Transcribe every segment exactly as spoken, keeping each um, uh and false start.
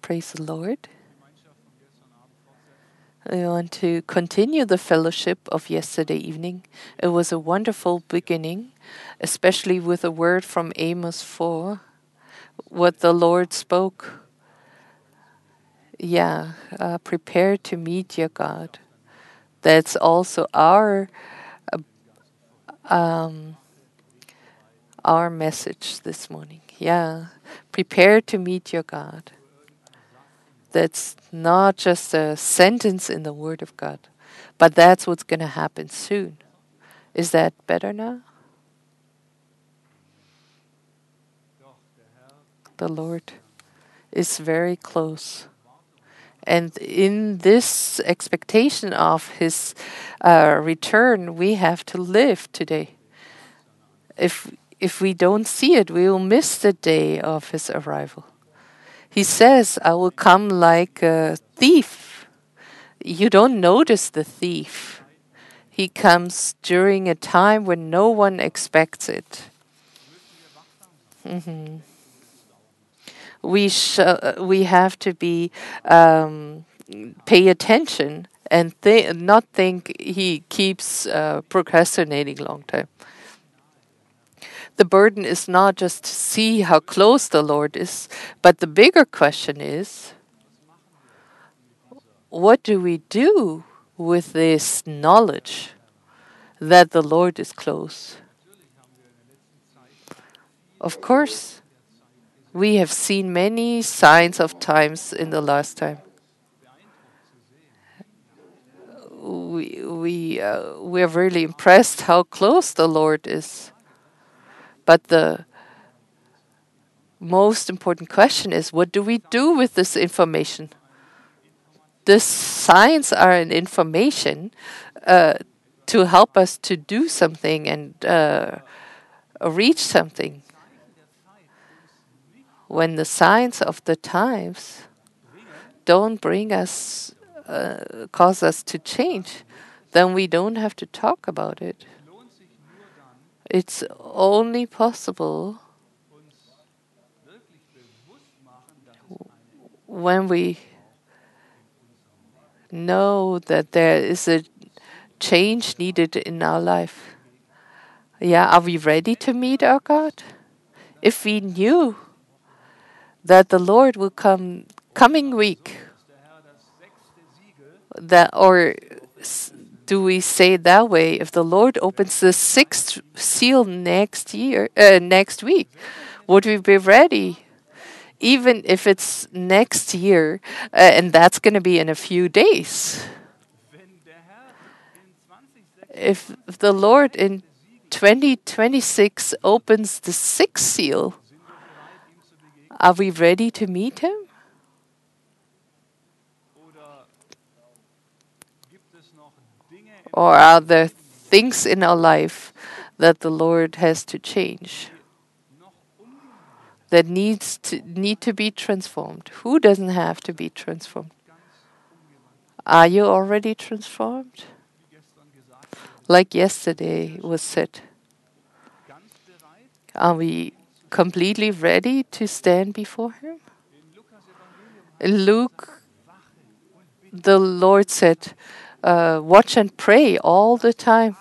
Praise the Lord. I want to continue the fellowship of yesterday evening. It was a wonderful beginning, especially with a word from Amos four, what the Lord spoke. Yeah, uh, prepare to meet your God. That's also our uh, um, our message this morning. Yeah, prepare to meet your God. That's not just a sentence in the Word of God, but that's what's going to happen soon. Is that better now? The Lord is very close. And in this expectation of His uh, return, we have to live today. If if we don't see it, we will miss the day of His arrival. He says, I will come like a thief. You don't notice the thief. He comes during a time when no one expects it. Mm-hmm. We sh- uh, we have to be um, pay attention and th- not think he keeps uh, procrastinating long time. The burden is not just to see how close the Lord is, but the bigger question is, what do we do with this knowledge that the Lord is close? Of course, we have seen many signs of times in the last time. We we uh, we're really impressed how close the Lord is. But the most important question is, what do we do with this information? The signs are an information uh, to help us to do something and uh, reach something. When the signs of the times don't bring us, uh, cause us to change, then we don't have to talk about it. It's only possible when we know that there is a change needed in our life. Yeah, are we ready to meet our God? If we knew that the Lord will come coming week, that or do we say it that way? If the Lord opens the sixth seal next year, uh, next week, would we be ready? Even if it's next year, uh, and that's going to be in a few days. If, if the Lord in twenty twenty-six opens the sixth seal, are we ready to meet Him? Or are there things in our life that the Lord has to change, that needs to need to be transformed? Who doesn't have to be transformed? Are you already transformed? Like yesterday was said, are we completely ready to stand before Him? In Luke, the Lord said, uh, watch and pray all the time,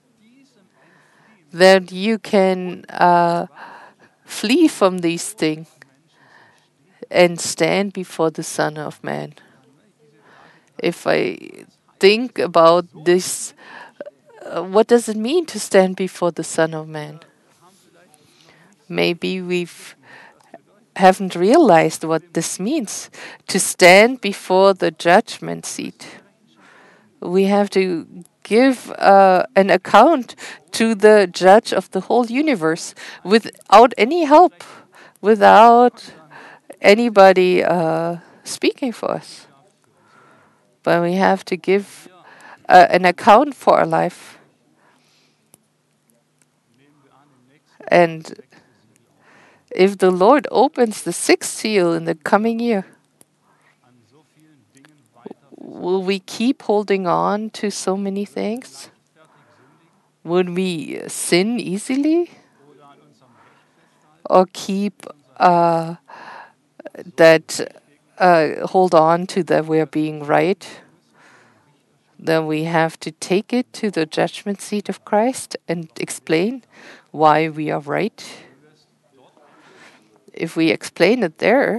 that you can uh, flee from these things and stand before the Son of Man. If I think about this, uh, what does it mean to stand before the Son of Man? Maybe we've haven't realized what this means to stand before the judgment seat. We have to give uh, an account to the judge of the whole universe without any help, without anybody uh, speaking for us. But we have to give uh, an account for our life. And if the Lord opens the sixth seal in the coming year, will we keep holding on to so many things? Would we sin easily? Or keep uh, that uh, hold on to that we're being right, then we have to take it to the judgment seat of Christ and explain why we are right. If we explain it there,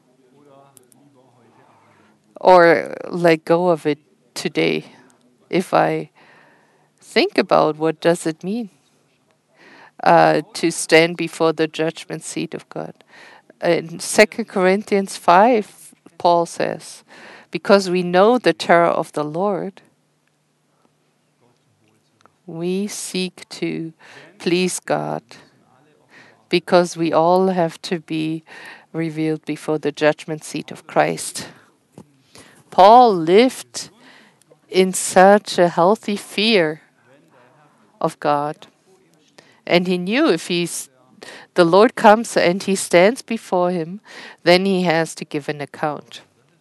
or let go of it today, if I think about what does it mean uh, to stand before the judgment seat of God. In Second Corinthians five, Paul says, because we know the terror of the Lord, we seek to please God, because we all have to be revealed before the judgment seat of Christ. Paul lived in such a healthy fear of God. And he knew if he's the Lord comes and he stands before him, then he has to give an account.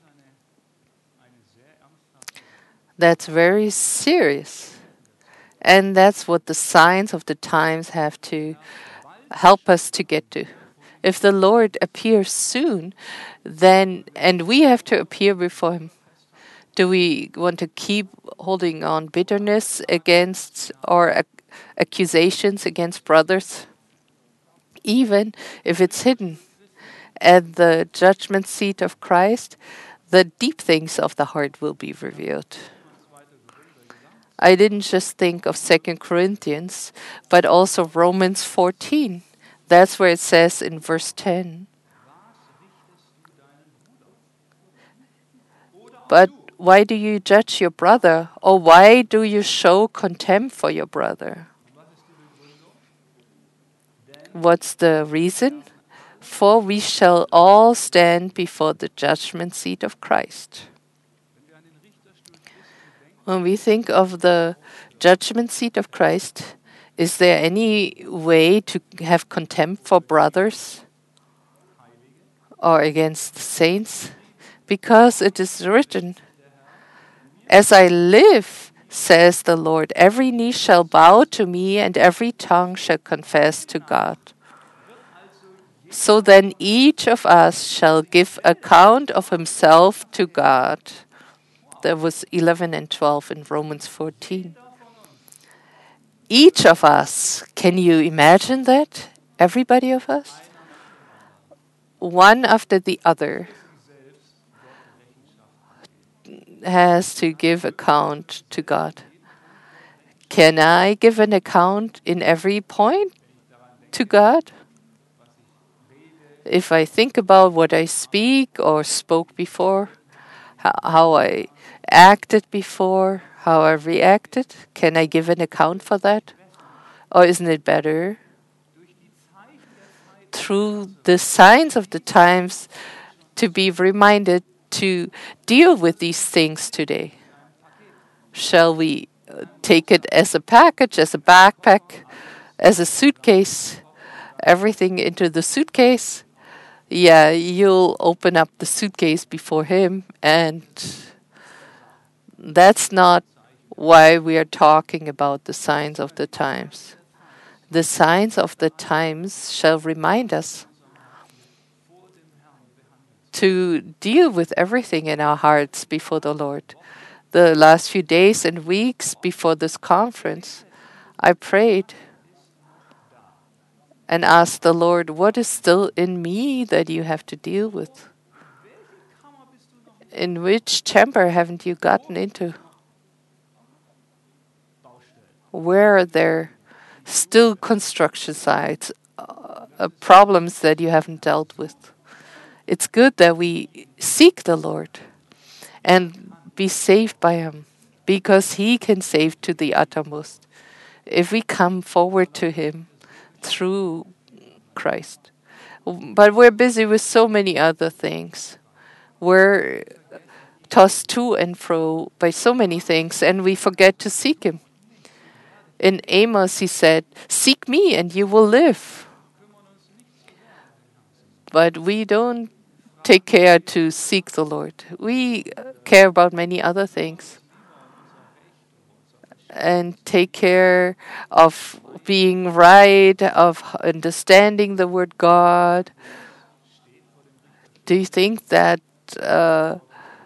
That's very serious. And that's what the signs of the times have to help us to get to. If the Lord appears soon, then, and we have to appear before him, do we want to keep holding on bitterness against or ac- accusations against brothers? Even if it's hidden at the judgment seat of Christ, the deep things of the heart will be revealed. I didn't just think of Second Corinthians, but also Romans fourteen. That's where it says in verse ten. But why do you judge your brother? Or why do you show contempt for your brother? What's the reason? For we shall all stand before the judgment seat of Christ. When we think of the judgment seat of Christ, is there any way to have contempt for brothers or against saints? Because it is written, as I live, says the Lord, every knee shall bow to me and every tongue shall confess to God. So then each of us shall give account of himself to God. That was eleven and twelve in Romans fourteen. Each of us, can you imagine that? Everybody of us? One after the other has to give account to God. Can I give an account in every point to God? If I think about what I speak or spoke before, how, how I acted before, how I reacted, can I give an account for that? Or isn't it better through the signs of the times to be reminded to deal with these things today? Shall we uh, take it as a package, as a backpack, as a suitcase, everything into the suitcase? Yeah, you'll open up the suitcase before him, and that's not why we are talking about the signs of the times. The signs of the times shall remind us to deal with everything in our hearts before the Lord. The last few days and weeks before this conference, I prayed and asked the Lord, what is still in me that you have to deal with? In which chamber haven't you gotten into? Where are there still construction sites, uh, uh, problems that you haven't dealt with? It's good that we seek the Lord and be saved by Him, because He can save to the uttermost if we come forward to Him through Christ. But we're busy with so many other things. We're tossed to and fro by so many things, and we forget to seek Him. In Amos, he said, seek me and you will live. But we don't take care to seek the Lord. We care about many other things and take care of being right, of understanding the word God. Do you think that uh,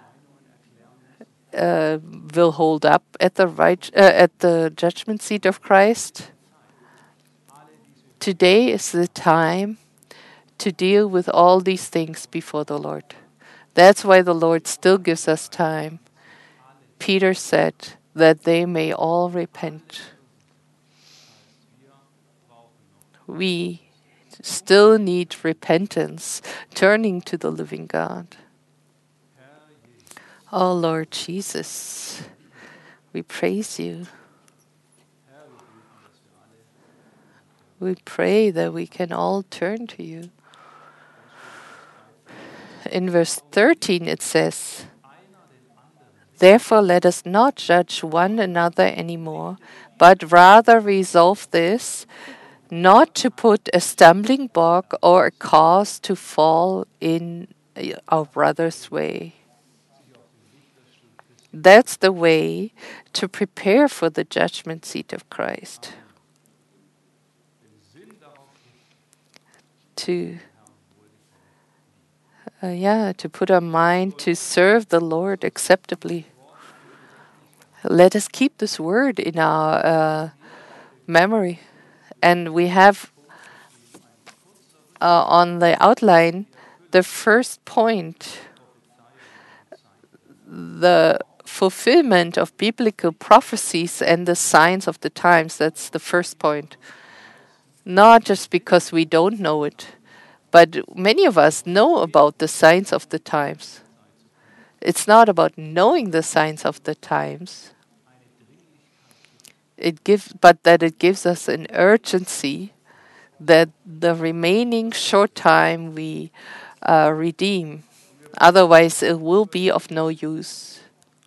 uh, will hold up at the right uh, at the judgment seat of Christ. Today is the time to deal with all these things before the Lord. That's why the Lord still gives us time. Peter said that they may all repent. We still need repentance, turning to the living God. Oh Lord Jesus, we praise you. We pray that we can all turn to you. In verse thirteen it says, "Therefore let us not judge one another anymore, but rather resolve this, not to put a stumbling block or a cause to fall in our brother's way." That's the way to prepare for the judgment seat of Christ. To uh, yeah, to put our mind to serve the Lord acceptably. Let us keep this word in our uh, memory, and we have uh, on the outline the first point, the fulfillment of biblical prophecies and the signs of the times. That's the first point. Not just because we don't know it, but many of us know about the signs of the times. It's not about knowing the signs of the times. It gives, but that it gives us an urgency that the remaining short time we uh, redeem. Otherwise, it will be of no use.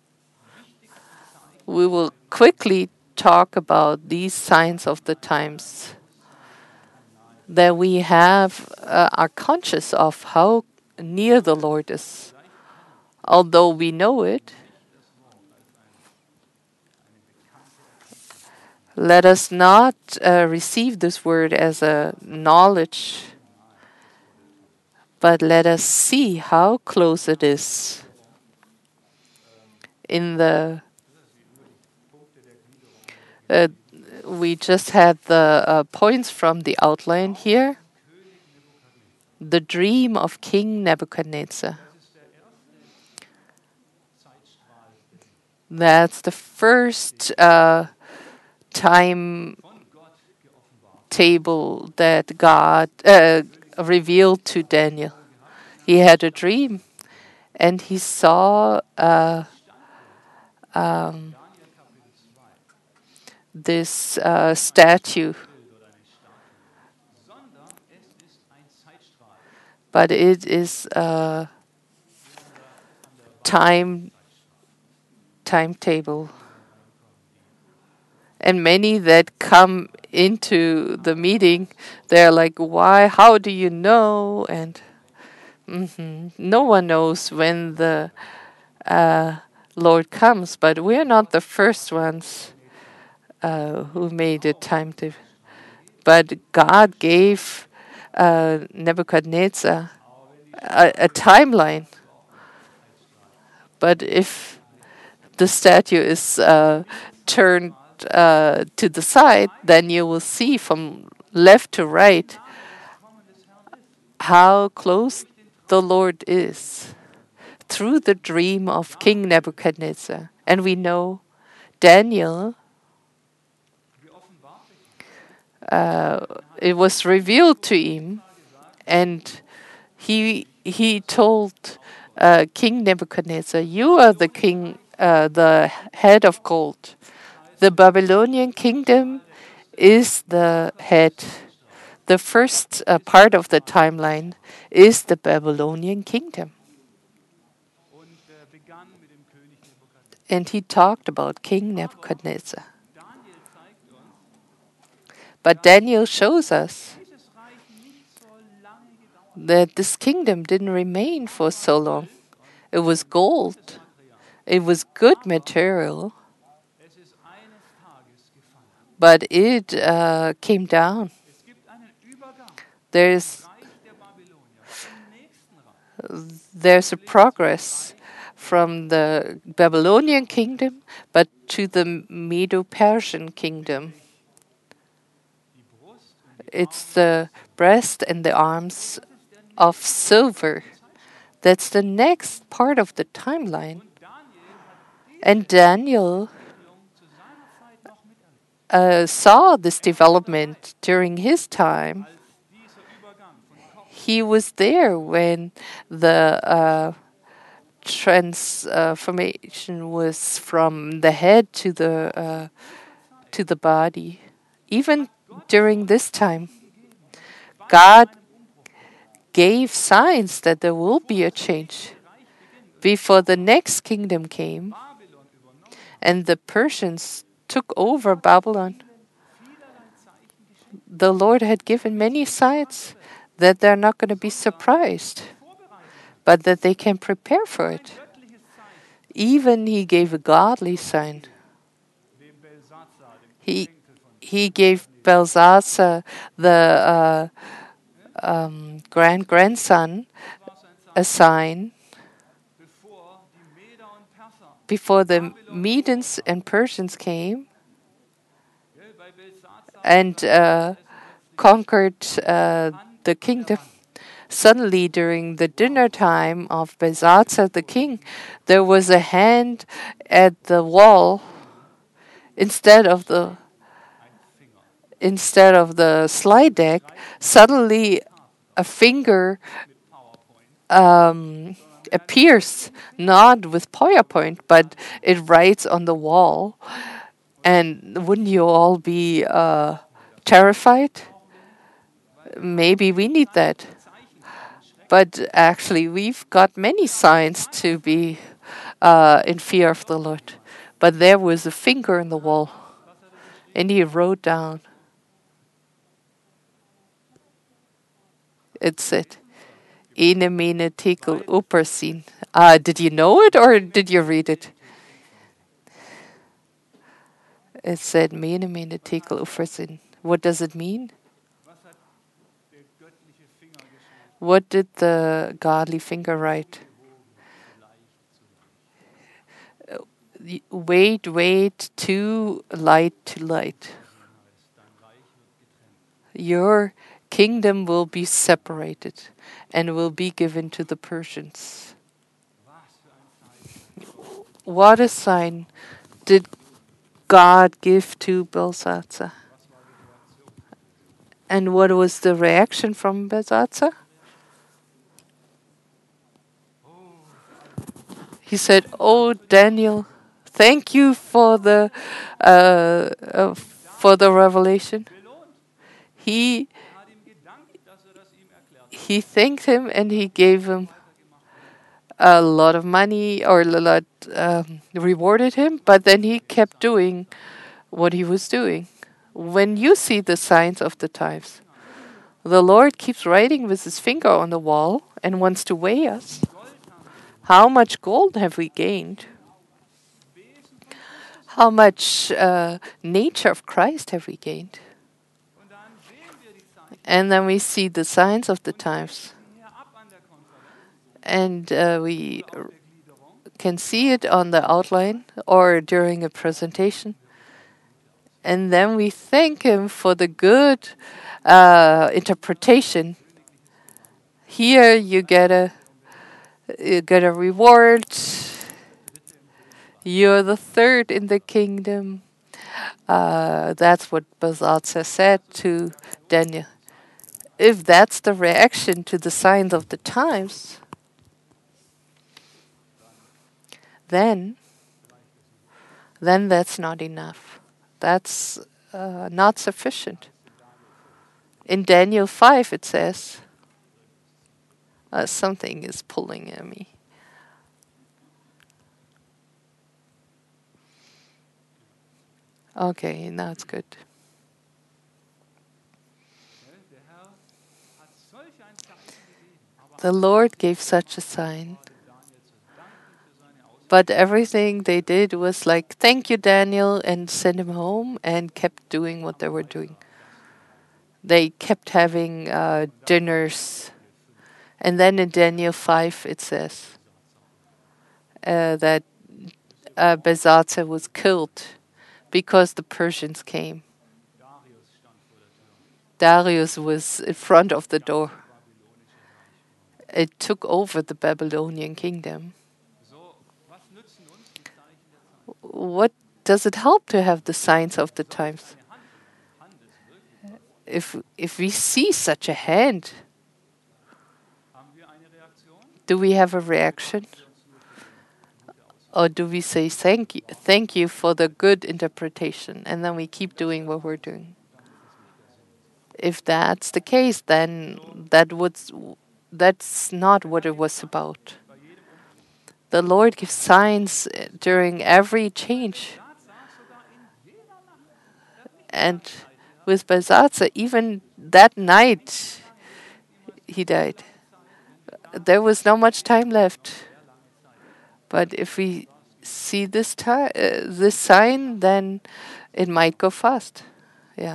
We will quickly talk about these signs of the times that we have uh, are conscious of how near the Lord is. Although we know it, let us not uh, receive this word as a knowledge, but let us see how close it is. In the uh, we just had the uh, points from the outline here. The dream of King Nebuchadnezzar. That's the first uh, time table that God uh, revealed to Daniel. He had a dream, and he saw uh, um, this uh, statue, but it is a time timetable. And many that come into the meeting, they're like, "Why? How do you know?" And mm-hmm, no one knows when the uh, Lord comes, but we're not the first ones uh, who made a timetable. But God gave uh, Nebuchadnezzar a, a timeline. But if the statue is uh, turned uh, to the side, then you will see from left to right how close the Lord is through the dream of King Nebuchadnezzar. And we know Daniel, uh, it was revealed to him, and he he told uh, King Nebuchadnezzar, "You are the king, uh, the head of gold. The Babylonian kingdom is the head. The first uh, part of the timeline is the Babylonian kingdom." And he talked about King Nebuchadnezzar. But Daniel shows us that this kingdom didn't remain for so long. It was gold. It was good material. But it uh, came down. There's There's a progress from the Babylonian kingdom, but to the Medo-Persian kingdom. It's the breast and the arms of silver. That's the next part of the timeline. And Daniel uh, saw this development during his time. He was there when the uh, transformation was from the head to the uh, to the body. Even during this time, God gave signs that there will be a change. Before the next kingdom came and the Persians took over Babylon, the Lord had given many signs that they're not going to be surprised, but that they can prepare for it. Even He gave a godly sign. He He gave Belshazzar, the uh, um, grand grandson, a sign. Before the Medes and Persians came and uh, conquered uh, the kingdom, suddenly during the dinner time of Belshazzar the king, there was a hand at the wall instead of the instead of the slide deck. Suddenly, a finger um, appears, not with PowerPoint, but it writes on the wall. And wouldn't you all be uh, terrified? Maybe we need that. But actually, we've got many signs to be uh, in fear of the Lord. But there was a finger in the wall, and he wrote down. It said, Ene mene tekel uppersin. Uh, did you know it or did you read it? It said, Mene mene tekel uppersin. What does it mean? What did the godly finger write? Wait, wait, to light to light. Your kingdom will be separated and will be given to the Persians. What a sign did God give to Belshazzar? And what was the reaction from Belshazzar? He said, "Oh, Daniel, thank you for the uh, uh, for the revelation." He he thanked him and he gave him a lot of money or a lot um, rewarded him. But then he kept doing what he was doing. When you see the signs of the times, the Lord keeps writing with his finger on the wall and wants to weigh us. How much gold have we gained? How much uh, nature of Christ have we gained? And then we see the signs of the times. And uh, we can see it on the outline or during a presentation. And then we thank Him for the good uh, interpretation. Here you get a you get a reward. You're the third in the kingdom. Uh, that's what Belshazzar said to Daniel. If that's the reaction to the signs of the times, then then that's not enough. That's uh, not sufficient. In Daniel five, it says, uh, something is pulling at me. Okay, now it's good. The Lord gave such a sign. But everything they did was like, thank you, Daniel, and send him home and kept doing what they were doing. They kept having uh, dinners And then in Daniel five, it says uh, that uh, Belshazzar was killed because the Persians came. Darius was in front of the door. It took over the Babylonian kingdom. What does it help to have the signs of the times? If if we see such a hand, do we have a reaction? Or do we say thank you, thank you for the good interpretation, and then we keep doing what we're doing? If that's the case, then that was that's not what it was about. The Lord gives signs during every change. And with Belshazzar, even that night, he died. There was not much time left. But if we see this time, uh, this sign, then it might go fast. Yeah.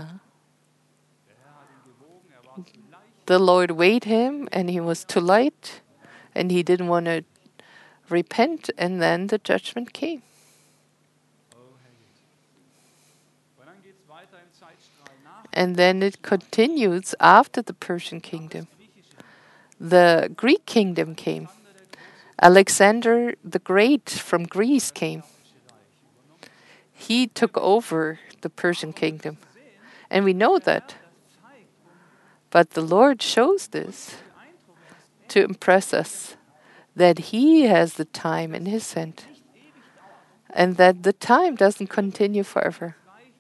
The Lord weighed him, and he was too light, and he didn't want to repent, and then the judgment came. And then it continues after the Persian kingdom. The Greek kingdom came. Alexander the Great from Greece came. He took over the Persian kingdom. And we know that. But the Lord shows this to impress us that He has the time in His hand. And that the time doesn't continue forever.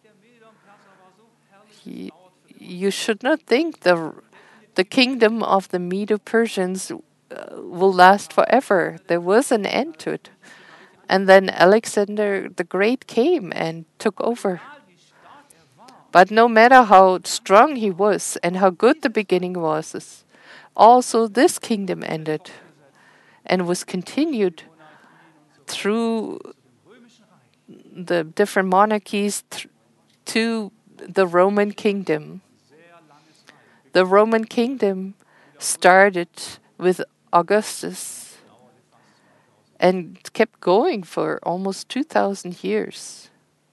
He, you should not think the the kingdom of the Medo-Persians uh, will last forever. There was an end to it. And then Alexander the Great came and took over. But no matter how strong he was and how good the beginning was, also this kingdom ended and was continued through the different monarchies th- to the Roman kingdom. The Roman kingdom started with Augustus and kept going for almost two thousand years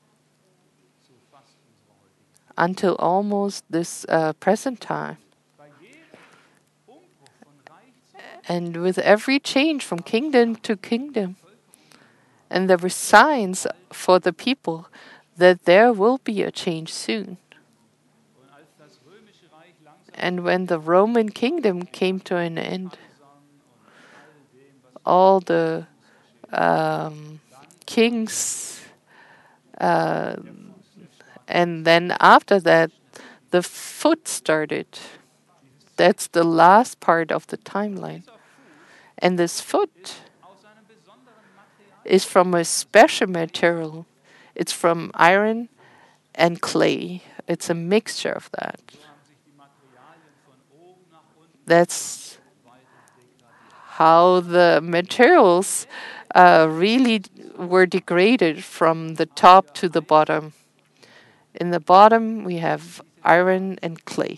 until almost this uh, present time. And with every change from kingdom to kingdom, and there were signs for the people that there will be a change soon. And when the Roman kingdom came to an end, all the um, kings, uh, and then after that, the foot started. That's the last part of the timeline. And this foot is from a special material. It's from iron and clay. It's a mixture of that. That's how the materials uh, really were degraded from the top to the bottom. In the bottom, we have iron and clay.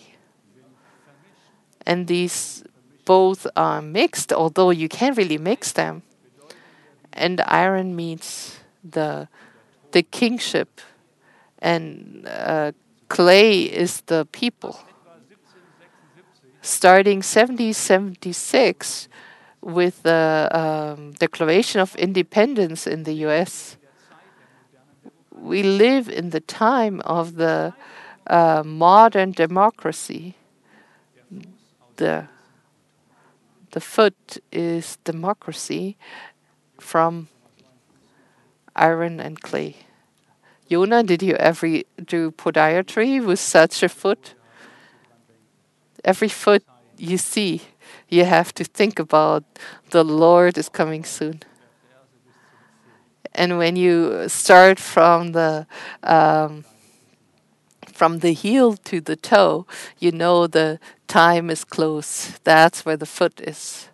And these both are mixed, although you can't really mix them. And iron means the the kingship, and uh, clay is the people. Starting seventeen seventy-six, with the um, Declaration of Independence in the U S, we live in the time of the uh, modern democracy. The the foot is democracy from iron and clay. Jonah, did you ever do podiatry with such a foot? Every foot you see, you have to think about the Lord is coming soon. And when you start from the um, from the heel to the toe, you know the time is close. That's where the foot is.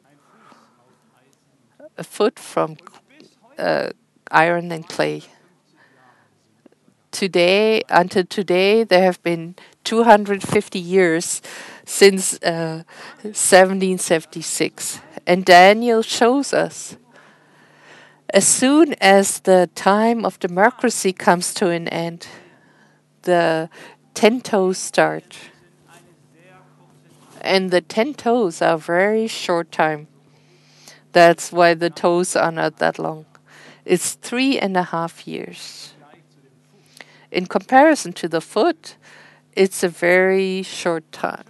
A foot from uh, iron and clay. Today, until today, there have been two hundred fifty years since uh, seventeen seventy-six. And Daniel shows us as soon as the time of democracy comes to an end, the ten toes start. And the ten toes are very short time. That's why the toes are not that long. It's three and a half years. In comparison to the foot, it's a very short time.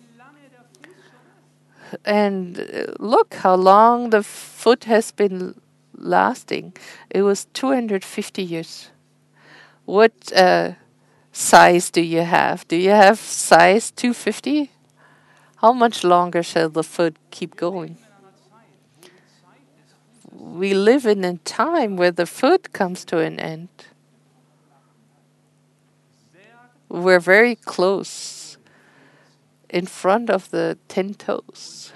And uh, look how long the foot has been lasting. It was two hundred fifty years. What uh, size do you have? Do you have size two hundred fifty? How much longer shall the foot keep going? We live in a time where the foot comes to an end. We're very close in front of the ten toes.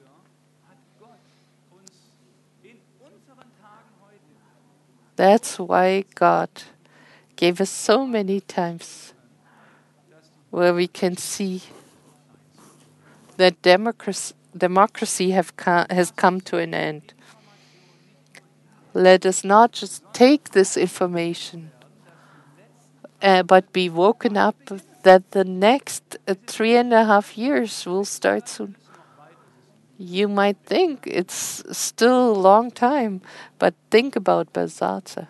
That's why God gave us so many times where we can see that democracy, democracy have co- has come to an end. Let us not just take this information, uh, but be woken up that the next uh, three and a half years will start soon. You might think it's still a long time, but think about Belshazzar.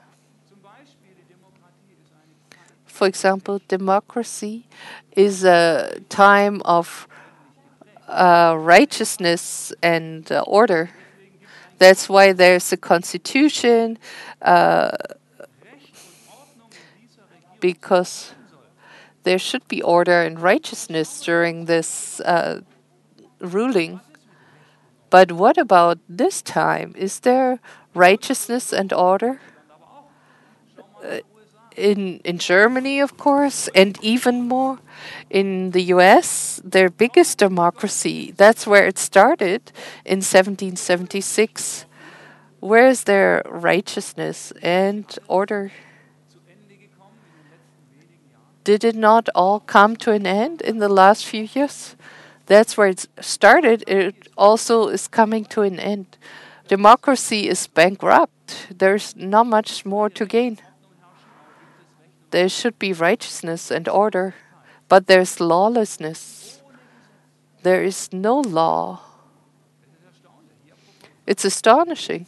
For example, democracy is a time of uh, righteousness and uh, order. That's why there's a constitution, uh, because there should be order and righteousness during this uh, ruling. But what about this time? Is there righteousness and order? Uh, in in Germany, of course, and even more in the U S, their biggest democracy. That's where it started in seventeen seventy-six. Where is their righteousness and order? Did it not all come to an end in the last few years? That's where it started. It also is coming to an end. Democracy is bankrupt. There's not much more to gain. There should be righteousness and order, but there's lawlessness. There is no law. It's astonishing.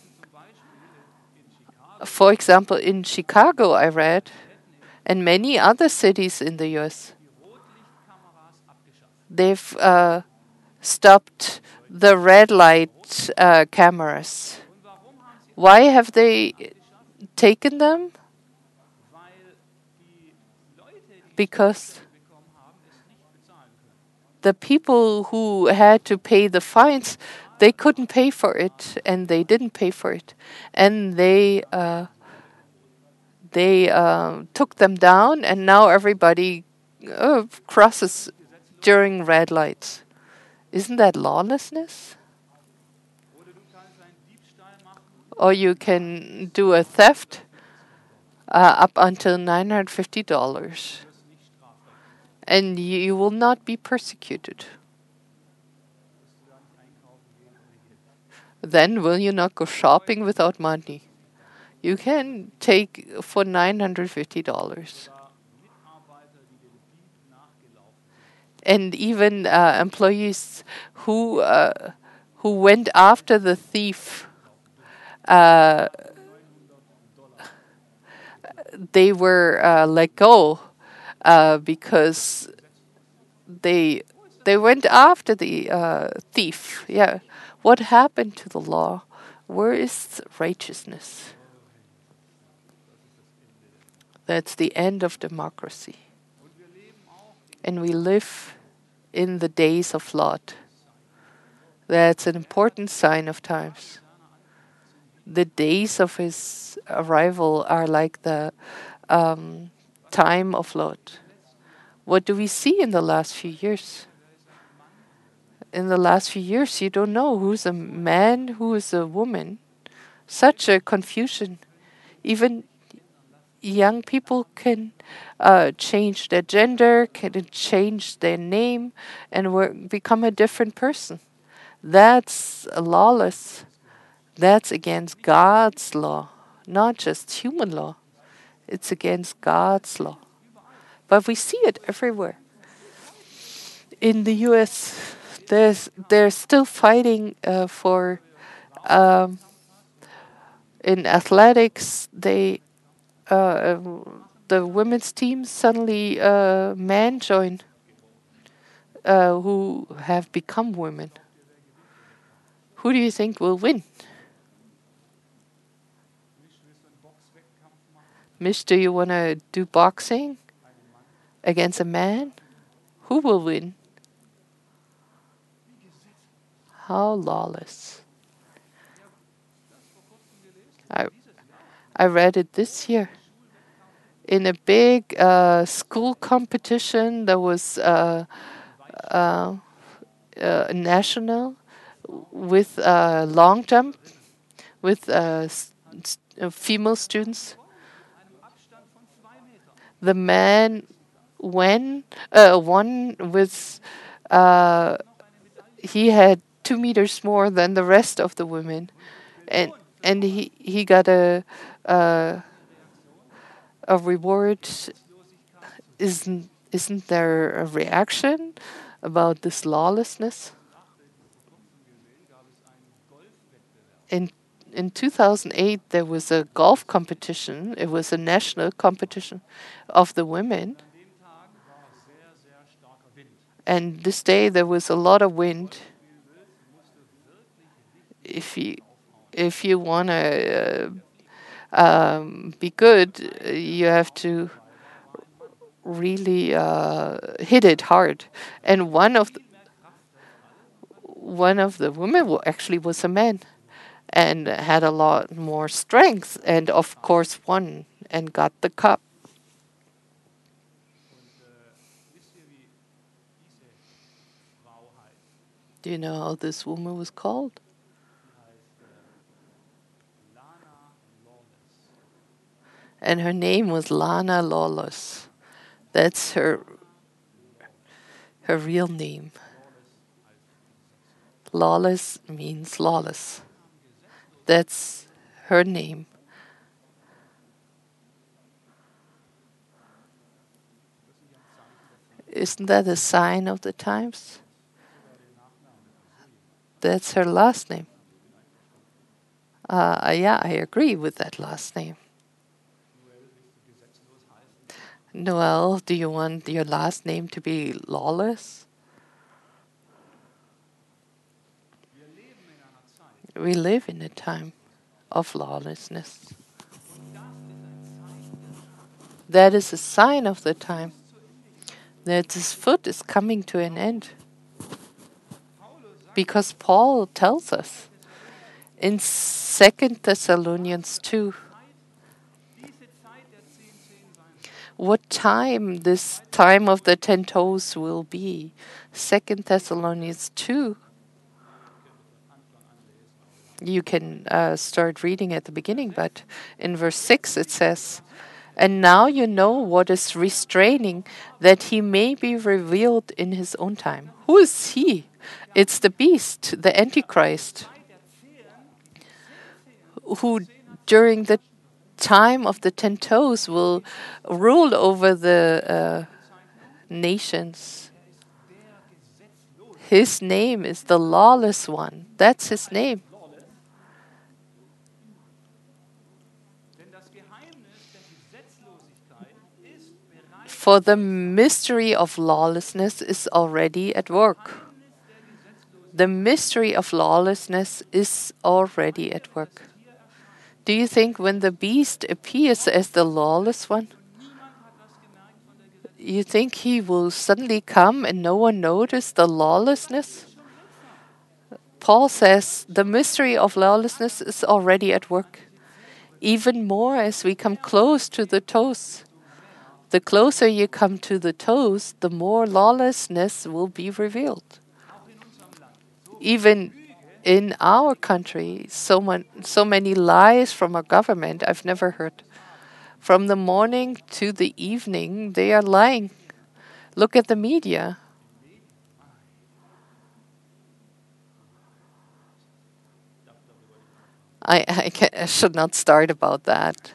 For example, in Chicago, I read, and many other cities in the U S, they've uh, stopped the red light uh, cameras. Why have they taken them? Because the people who had to pay the fines, they couldn't pay for it, and they didn't pay for it, and they uh, they uh, took them down, and now everybody uh, crosses during red lights. Isn't that lawlessness? Or you can do a theft uh, up until nine hundred fifty dollars, and you will not be persecuted. Then will you not go shopping without money? You can take for nine hundred fifty dollars. And even uh, employees who uh, who went after the thief, uh, they were uh, let go uh, because they they went after the uh, thief. Yeah, what happened to the law? Where is righteousness? That's the end of democracy. And we live in the days of Lot. That's an important sign of times. The days of his arrival are like the um, time of Lot. What do we see in the last few years? In the last few years, you don't know who's a man, who is a woman. Such a confusion. Even young people can uh, change their gender, can change their name, and work, become a different person. That's lawless. That's against God's law, not just human law. It's against God's law. But we see it everywhere. In the U S, there's they're still fighting uh, for um, in athletics. They uh, the women's team suddenly uh, men join uh, who have become women. Who do you think will win? Mish, do you want to do boxing against a man? Who will win? How lawless. I I read it this year. In a big uh, school competition that was uh, uh, uh, national with uh, long jump with uh, s- s- uh, female students. The man when uh, won with uh, he had two meters more than the rest of the women, and and he he got a uh, a reward. Isn't isn't there a reaction about this lawlessness? In in two thousand eight, there was a golf competition. It was a national competition of the women, and this day there was a lot of wind. If you if you wanna uh, um, be good, uh, you have to really uh, hit it hard. And one of the, one of the women wa- actually was a man and had a lot more strength, and of course won and got the cup. Do you know how this woman was called? And her name was Lana Lawless. That's her her real name. Lawless means lawless. That's her name. Isn't that a sign of the times? That's her last name. Uh, yeah, I agree with that last name. Noel, do you want your last name to be lawless? We live in a time of lawlessness. That is a sign of the time that his foot is coming to an end. Because Paul tells us in Second Thessalonians two what time this time of the ten toes will be. Second Thessalonians two. You can uh, start reading at the beginning, but in verse six it says, "And now you know what is restraining, that he may be revealed in his own time." Who is he? It's the beast, the Antichrist, who during the time of the ten toes will rule over the uh, nations. His name is the lawless one. That's his name. For the mystery of lawlessness is already at work. The mystery of lawlessness is already at work. Do you think when the beast appears as the lawless one, you think he will suddenly come and no one notice the lawlessness? Paul says the mystery of lawlessness is already at work. Even more as we come close to the toes. The closer you come to the toes, the more lawlessness will be revealed. Even in our country, so, mon- so many lies from our government I've never heard. From the morning to the evening, they are lying. Look at the media. I, I, ca- I should not start about that.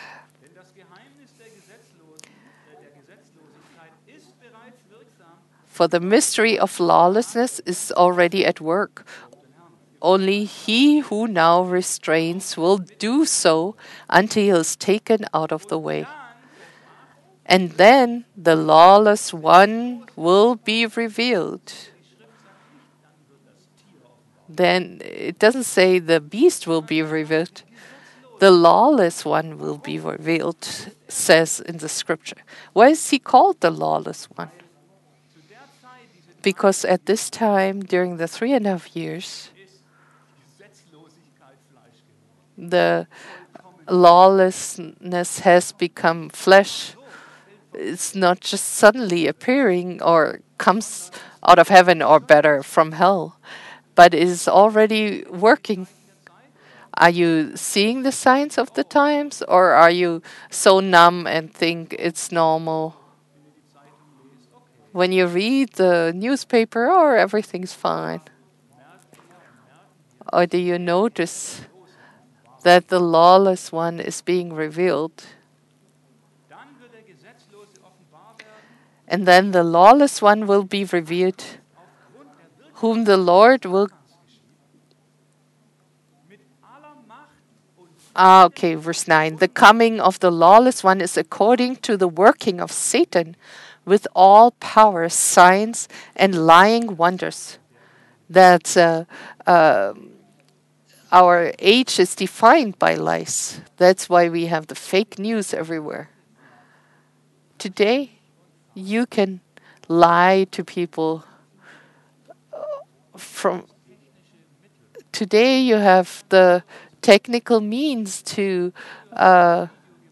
For the mystery of lawlessness is already at work. Only he who now restrains will do so until he is taken out of the way. And then the lawless one will be revealed. Then it doesn't say the beast will be revealed. The lawless one will be revealed, says in the scripture. Why is he called the lawless one? Because at this time, during the three and a half years, the lawlessness has become flesh. It's not just suddenly appearing or comes out of heaven or better from hell, but is already working. Are you seeing the signs of the times, or are you so numb and think it's normal? When you read the newspaper, oh, everything's fine. Or do you notice that the lawless one is being revealed? And then the lawless one will be revealed, whom the Lord will. Ah, okay, verse nine. The coming of the lawless one is according to the working of Satan with all power, signs, and lying wonders. That uh, uh, our age is defined by lies. That's why we have the fake news everywhere. Today, you can lie to people from. Today, you have the technical means to uh,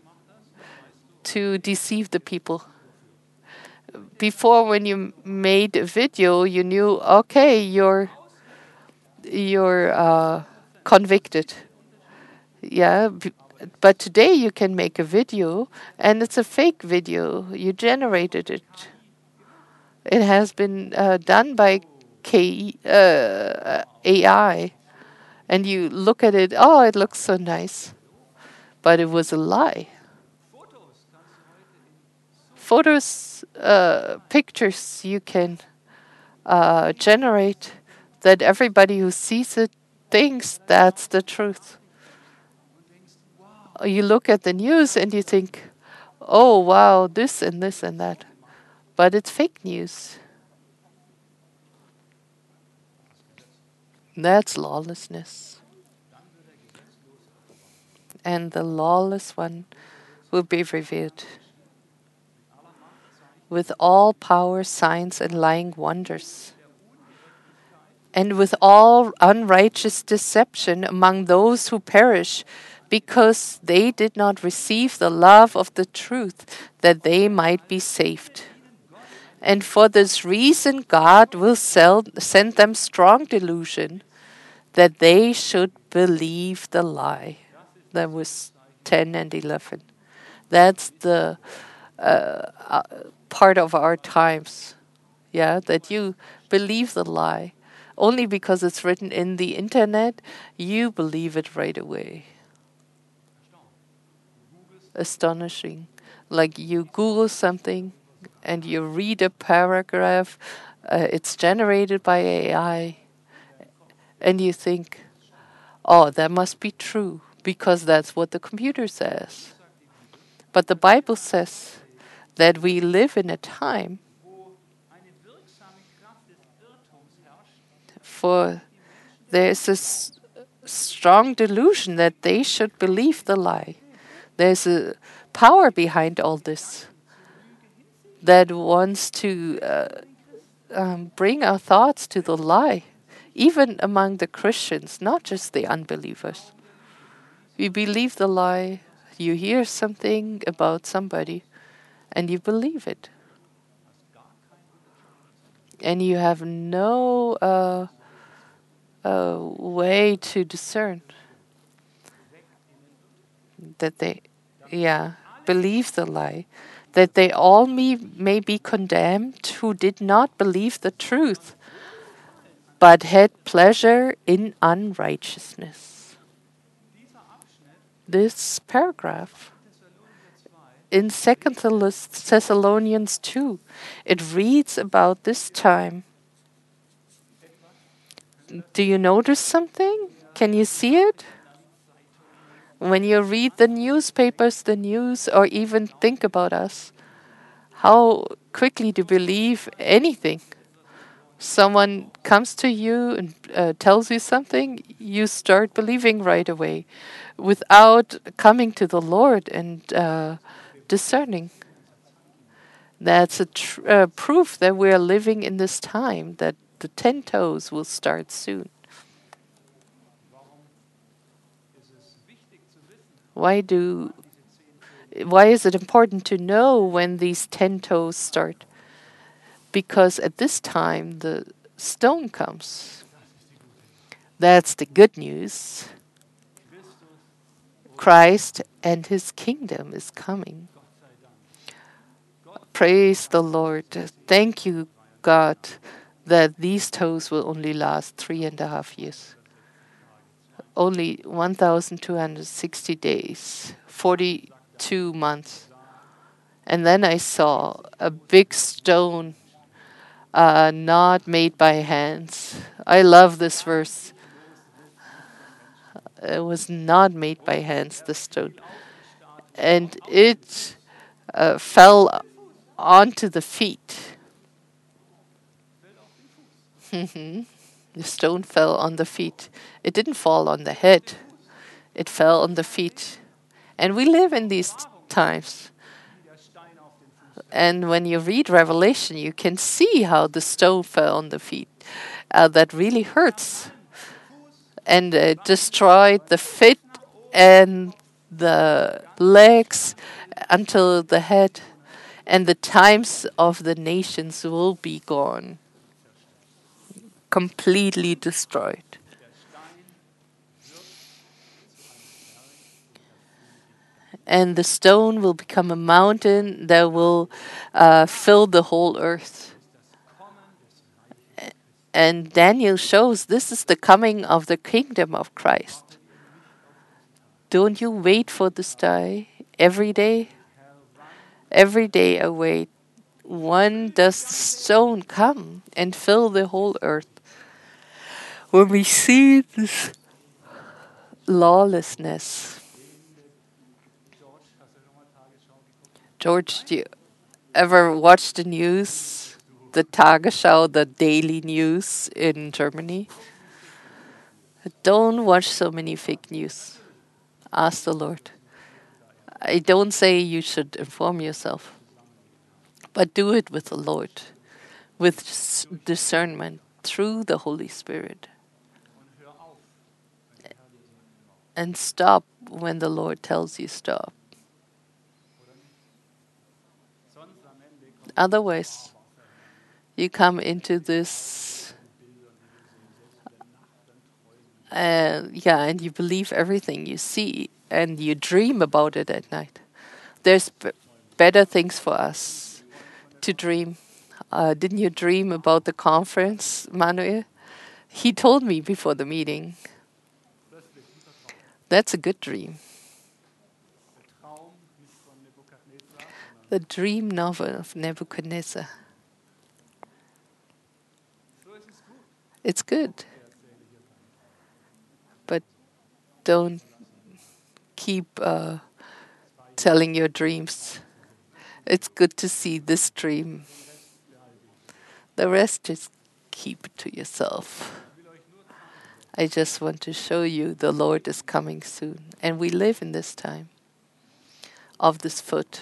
to deceive the people. Before, when you made a video, you knew, okay, you're you're uh, convicted. Yeah, b- but today you can make a video, and it's a fake video. You generated it. It has been uh, done by K, uh, A I, and you look at it. Oh, it looks so nice, but it was a lie. Photos, uh, pictures you can uh, generate that everybody who sees it thinks that's the truth. You look at the news and you think, oh, wow, this and this and that. But it's fake news. That's lawlessness. And the lawless one will be revealed with all power, signs, and lying wonders, and with all unrighteous deception among those who perish, because they did not receive the love of the truth, that they might be saved. And for this reason, God will sell, send them strong delusion, that they should believe the lie. That was ten and eleven. That's the uh, uh, part of our times. Yeah, that you believe the lie. Only because it's written in the internet, you believe it right away. Astonishing. Like you Google something and you read a paragraph, uh, it's generated by A I, and you think, oh, that must be true because that's what the computer says. But the Bible says that we live in a time for there's this strong delusion that they should believe the lie. There's a power behind all this that wants to uh, um, bring our thoughts to the lie, even among the Christians, not just the unbelievers. We believe the lie. You hear something about somebody and you believe it. And you have no uh, uh, way to discern that they, yeah. believe the lie, that they all may, may be condemned who did not believe the truth, but had pleasure in unrighteousness. This paragraph in Second Thessalonians two, it reads about this time. Do you notice something? Can you see it? When you read the newspapers, the news, or even think about us, how quickly to believe anything. Someone comes to you and uh, tells you something, you start believing right away without coming to the Lord and uh, discerning. That's a tr- uh, proof that we are living in this time, that the ten toes will start soon. Why do why is it important to know when these ten toes start? Because at this time the stone comes. That's the good news. Christ and his kingdom is coming. Praise the Lord. Thank you, God, that these toes will only last three and a half years. Only one thousand two hundred sixty days, forty-two months. And then I saw a big stone, uh, not made by hands. I love this verse. It was not made by hands, the stone. And it uh, fell onto the feet. The stone fell on the feet. It didn't fall on the head. It fell on the feet. And we live in these times. And when you read Revelation, you can see how the stone fell on the feet. Uh, that really hurts. And it destroyed the feet and the legs until the head. And the times of the nations will be gone. Completely destroyed. And the stone will become a mountain that will uh, fill the whole earth. And Daniel shows this is the coming of the kingdom of Christ. Don't you wait for this day every day? Every day I wait. When does the stone come and fill the whole earth? When we see this lawlessness. George, do you ever watch the news? The Tagesschau, the daily news in Germany? Don't watch so many fake news. Ask the Lord. I don't say you should inform yourself, but do it with the Lord, with discernment through the Holy Spirit. And stop when the Lord tells you stop. Otherwise, you come into this, uh, yeah, and you believe everything you see, and you dream about it at night. There's b- better things for us to dream. Uh, didn't you dream about the conference, Manuel? He told me before the meeting. That's a good dream. The dream novel of Nebuchadnezzar. It's good. But don't keep uh, telling your dreams. It's good to see this dream. The rest, just keep it to yourself. I just want to show you the Lord is coming soon. And we live in this time of this foot.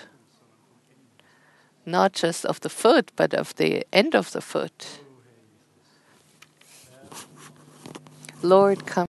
Not just of the foot, but of the end of the foot. Lord, come.